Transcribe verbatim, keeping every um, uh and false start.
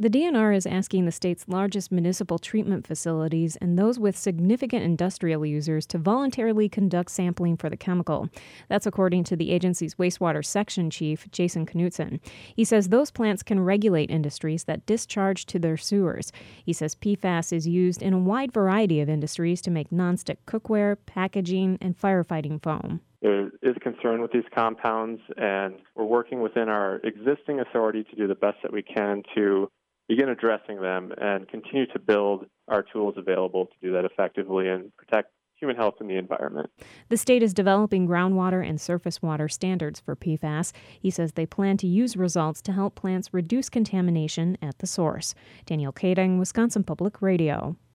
The D N R is asking the state's largest municipal treatment facilities and those with significant industrial users to voluntarily conduct sampling for the chemical. That's according to the agency's wastewater section chief, Jason Knutson. He says those plants can regulate industries that discharge to their sewers. He says P FAS is used in a wide variety of industries to make nonstick cookware, packaging, and firefighting foam. There is concern with these compounds, and we're working within our existing authority to do the best that we can to begin addressing them and continue to build our tools available to do that effectively and protect human health and the environment. The state is developing groundwater and surface water standards for P FAS. He says they plan to use results to help plants reduce contamination at the source. Danielle Kading, Wisconsin Public Radio.